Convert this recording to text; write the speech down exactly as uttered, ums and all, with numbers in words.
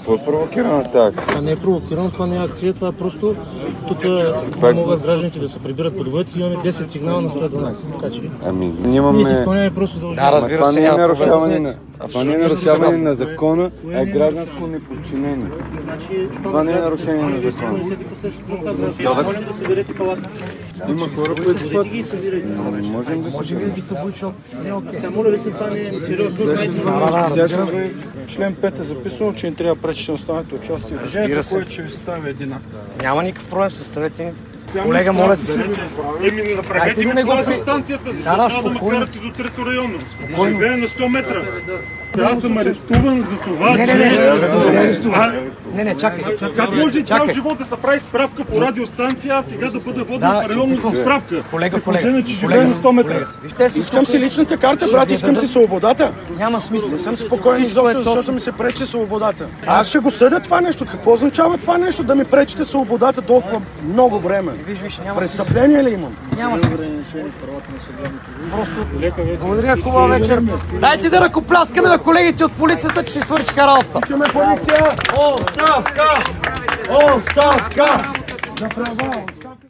Какво е провокираната акция? Това не е провокирано, това не е акция, това е просто тук е... могат гражданите да се прибират по домовете и имаме десет сигнала на сто и дванадесет. Така че ами, нямаме... ние си изпълняваме просто задължение. Да, разбира това се, не е няма нарушаване проблем. на... Това не е нарушаване на закона, а е гражданско неподчинение. Това не е нарушение на закона. Моля да съберете палата. Има хора, които път... ги събирайте. Можем да Може би ги събуди, защото не е окей. Сега моля ви се, това не е сериозно. Член пет е записано, че не трябва да пречите на останалите участия. Разбира се. Кой ще ви състави едина? Няма никакъв проблем, съставете ми. Колега, моля ти се. Еми, не направете ми не го това при... до станцията, защото Да, да, трябва да ме спокойно. карате до трето районно. Живея на сто метра. Аз съм арестуван за това, Не, не, че... не, не, А, не, не, чакай. Как може цял Чакай. живот да се прави справка по радиостанция, а сега да бъда воден Да, в районно за справка? Колега, При колега, положение, че живея колега, на сто метра. колега. Вижте си, Искам си личната карта, брат, искам си свободата. няма смисъл. Не съм спокоен изобщо, защото ми се пречи свободата. Аз ще го съдя това нещо. Какво означава това нещо? Да ми пречите свободата толкова много време? Виж, виж, няма смисъл. Престъпление ли имам? Няма смисъл. Просто благодаря, хубава вечер. Дайте да ръкопляскаме на колегите от полицията, че си свършиха работата. Искаме полиция! Оставка! Оставка! За права!